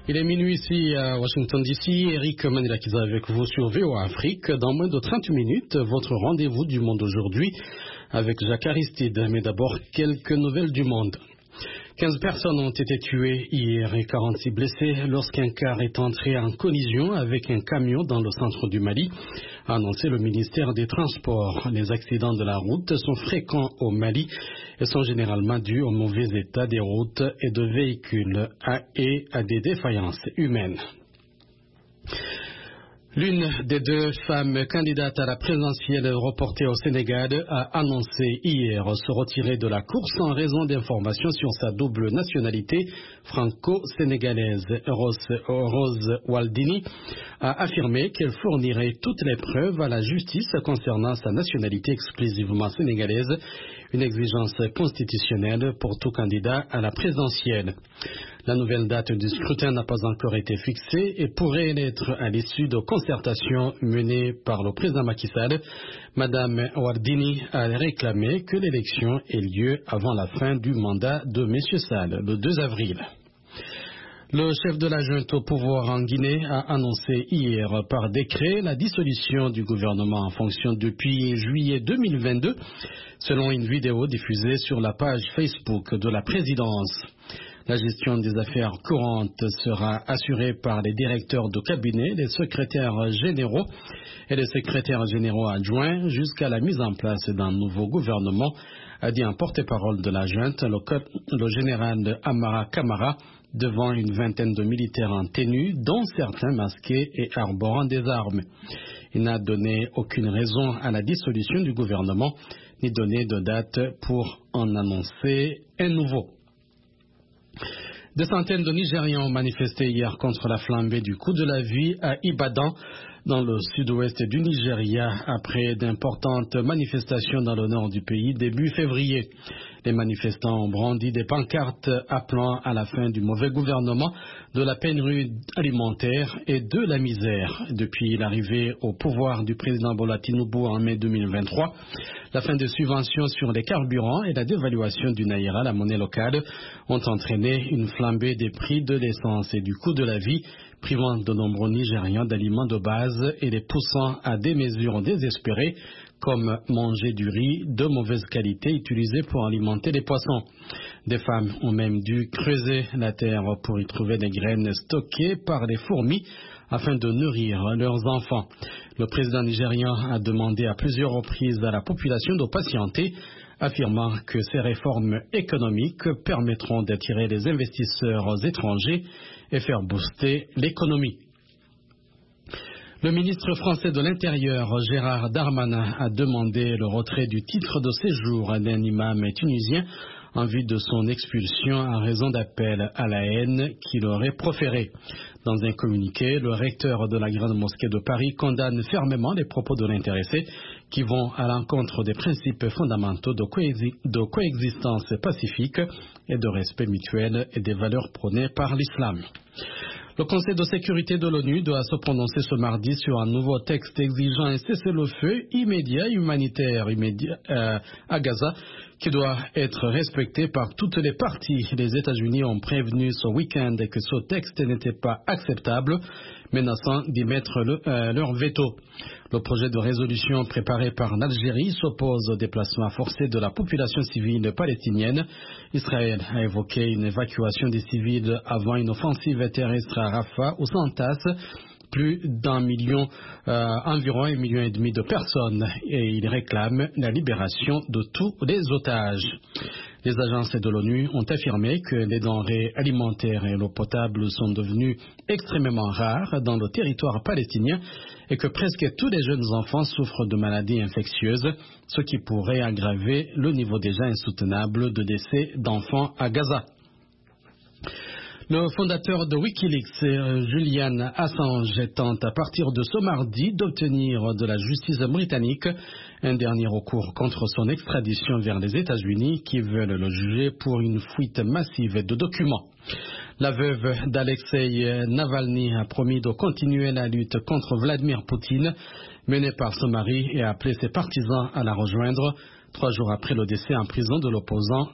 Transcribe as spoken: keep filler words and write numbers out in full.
Il est minuit ici à Washington D C. Eric Manilakiza avec vous sur V O A Afrique. Dans moins de trente minutes, votre rendez-vous du monde aujourd'hui avec Jacques Aristide. Mais d'abord, quelques nouvelles du monde. quinze personnes ont été tuées hier et quarante-six blessées lorsqu'un car est entré en collision avec un camion dans le centre du Mali, a annoncé le ministère des Transports. Les accidents de la route sont fréquents au Mali et sont généralement dus au mauvais état des routes et de véhicules et à des défaillances humaines. L'une des deux femmes candidates à la présidentielle reportée au Sénégal a annoncé hier se retirer de la course en raison d'informations sur sa double nationalité franco-sénégalaise. Rose, Rose Waldini a affirmé qu'elle fournirait toutes les preuves à la justice concernant sa nationalité exclusivement sénégalaise, une exigence constitutionnelle pour tout candidat à la présidentielle. La nouvelle date du scrutin n'a pas encore été fixée et pourrait l'être à l'issue de concertations menées par le président Macky Sall. Madame Wardini a réclamé que l'élection ait lieu avant la fin du mandat de M. Sall, le deux avril. Le chef de la junte au pouvoir en Guinée a annoncé hier par décret la dissolution du gouvernement en fonction depuis juillet deux mille vingt-deux, selon une vidéo diffusée sur la page Facebook de la présidence. La gestion des affaires courantes sera assurée par les directeurs de cabinet, les secrétaires généraux et les secrétaires généraux adjoints jusqu'à la mise en place d'un nouveau gouvernement, a dit un porte-parole de la junte, le, le général Amara Kamara, devant une vingtaine de militaires en tenue, dont certains masqués et arborant des armes. Il n'a donné aucune raison à la dissolution du gouvernement, ni donné de date pour en annoncer un nouveau. Des centaines de Nigérians ont manifesté hier contre la flambée du coût de la vie à Ibadan, dans le sud-ouest du Nigeria, après d'importantes manifestations dans le nord du pays début février. Les manifestants ont brandi des pancartes appelant à la fin du mauvais gouvernement, de la pénurie alimentaire et de la misère. Depuis l'arrivée au pouvoir du président Bola Tinubu en mai deux mille vingt-trois, la fin des subventions sur les carburants et la dévaluation du naira, la monnaie locale, ont entraîné une flambée des prix de l'essence et du coût de la vie, privant de nombreux Nigérians d'aliments de base et les poussant à des mesures désespérées, comme manger du riz de mauvaise qualité utilisé pour alimenter les poissons. Des femmes ont même dû creuser la terre pour y trouver des graines stockées par les fourmis afin de nourrir leurs enfants. Le président nigérian a demandé à plusieurs reprises à la population de patienter, affirmant que ces réformes économiques permettront d'attirer les investisseurs étrangers et faire booster l'économie. Le ministre français de l'Intérieur, Gérard Darmanin, a demandé le retrait du titre de séjour d'un imam tunisien en vue de son expulsion en raison d'appels à la haine qu'il aurait proférés. Dans un communiqué, le recteur de la Grande Mosquée de Paris condamne fermement les propos de l'intéressé qui vont à l'encontre des principes fondamentaux de, coexi- de coexistence pacifique et de respect mutuel et des valeurs prônées par l'islam. Le Conseil de sécurité de l'ONU doit se prononcer ce mardi sur un nouveau texte exigeant un cessez-le-feu immédiat humanitaire immédiat, euh, à Gaza qui doit être respecté par toutes les parties. Les États-Unis ont prévenu ce week-end que ce texte n'était pas acceptable, menaçant d'y mettre le, euh, leur veto. Le projet de résolution préparé par l'Algérie s'oppose au déplacement forcé de la population civile palestinienne. Israël a évoqué une évacuation des civils avant une offensive terrestre à Rafah où s'entassent plus d'un million, euh, environ un million et demi de personnes, et il réclame la libération de tous les otages. Les agences de l'ONU ont affirmé que les denrées alimentaires et l'eau potable sont devenues extrêmement rares dans le territoire palestinien et que presque tous les jeunes enfants souffrent de maladies infectieuses, ce qui pourrait aggraver le niveau déjà insoutenable de décès d'enfants à Gaza. Le fondateur de Wikileaks, Julian Assange, tente à partir de ce mardi d'obtenir de la justice britannique un dernier recours contre son extradition vers les États-Unis qui veulent le juger pour une fuite massive de documents. La veuve d'Alexei Navalny a promis de continuer la lutte contre Vladimir Poutine, menée par son mari, et a appelé ses partisans à la rejoindre trois jours après le décès en prison de l'opposant